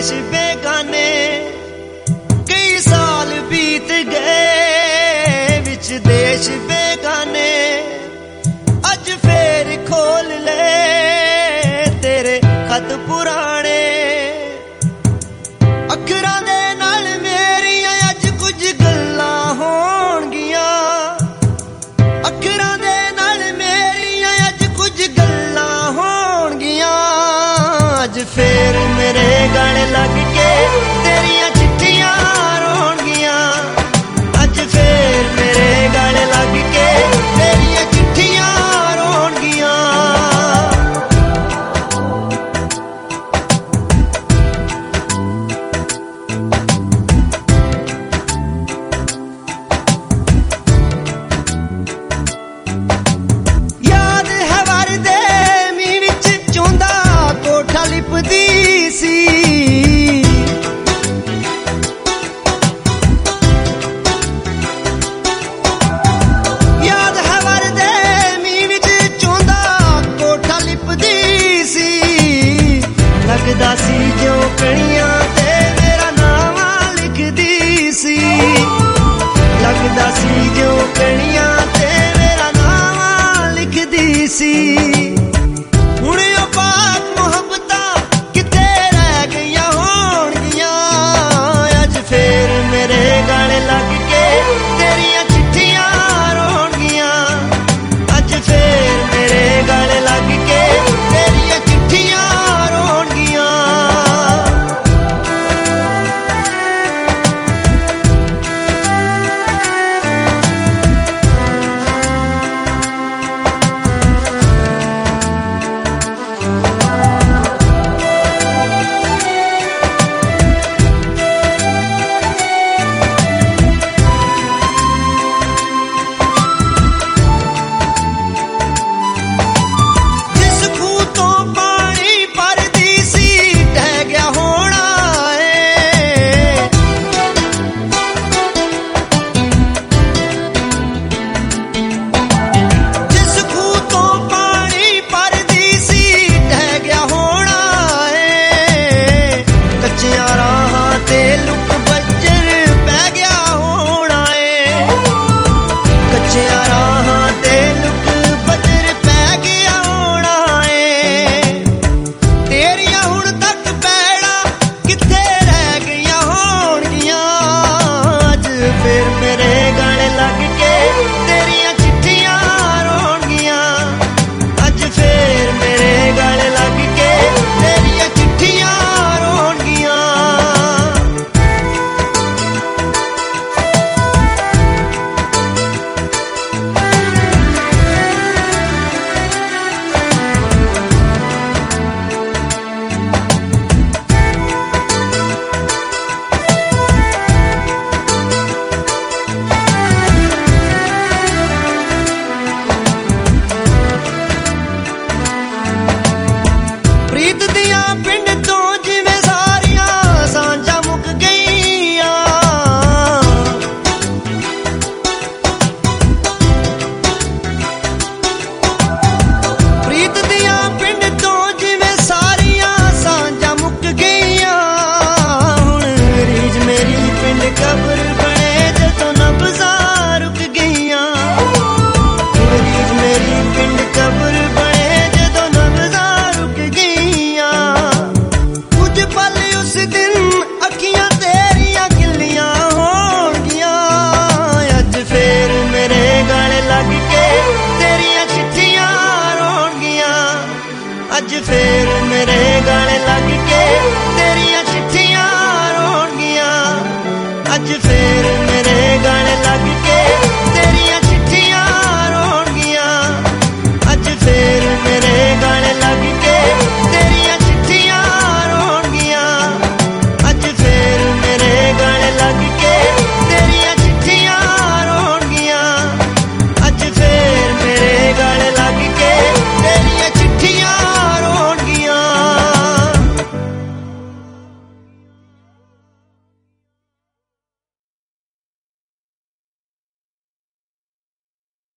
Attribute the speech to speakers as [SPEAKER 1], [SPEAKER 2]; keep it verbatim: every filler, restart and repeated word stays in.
[SPEAKER 1] देश बेगाने कई साल बीत गए विच देश बेगाने अज फेर खोल ले तेरे खत पुराने अखरां दे नाल मेरियां अज कुछ गल्लां होणगियां अखरां दे नाल मेरियां अज कुछ गल्लां होणगियां अज फेर मेरे गाने लग के तेरियां चिट्ठियां रोणगियां अज फेर मेरे गाने लग के तेरियां चिट्ठियां रोणगियां याद है वरदे मीं विच चौंदा कोठा लिपदी सी याद है वरदे मीं विच चौंदा कोठा लिपदी सी लगदा सी जो कणियां ते मेरा नाम लिखदी सी लगदा सी जो कणियां ते मेरा नाम लिखदी सी हुण ओ पाक मुहब्बतां किथे रह गईयां होणगियां अज फेर मेरे गाने लग के तेरियां चिट्ठियां रोणगियां अज फेर मेरे गाने लग के तेरियां चिट्ठियां रोणगियां जिस खूह तो पानी भरदी सी ढह गया होना है जिस खूह तो पानी भरदी सी ढह गया होना है कच्चियां राहां ते लुक बज्जर पै गया होना है कच्चियां राहां ते लुक बज्जर पै गया होना है तेरियां हुण तक पैड़ा किथे रह गईयां होणगियां अज फिर मेरे गाने लग के तेरियां चिट्ठियां रोणगियां अज फिर मेरे गाने लग के तेरियां चिट्ठियां रोणगियां प्रीत दियां पिंड तो जिवें सारियां सांझां मुक गईयां प्रीत दियां पिंड तो जिवें सारियां सांझां मुक गईयां हुण रीज मेरी पिंड कब्र बने जदों नब्ज़ां रुक गईयां हुण रीज मेरी पिंड कब्र बने जदों नब्ज़ां रुक गईयां कुछ पल उस दिन